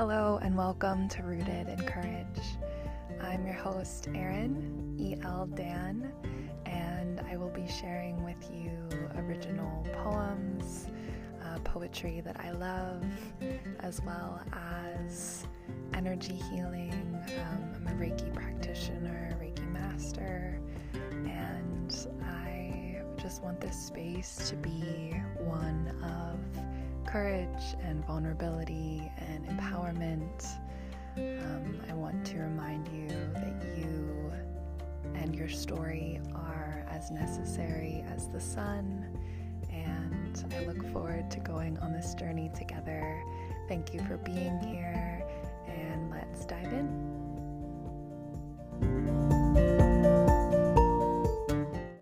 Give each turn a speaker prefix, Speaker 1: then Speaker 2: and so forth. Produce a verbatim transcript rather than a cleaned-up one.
Speaker 1: Hello and welcome to Rooted in Courage. I'm your host, Erin, E L Dan, and I will be sharing with you original poems, uh, poetry that I love, as well as energy healing. Um, I'm a Reiki practitioner, Reiki master, and I just want this space to be one of courage and vulnerability and empowerment. Um, I want to remind you that you and your story are as necessary as the sun, and I look forward to going on this journey together. Thank you for being here, and let's dive in.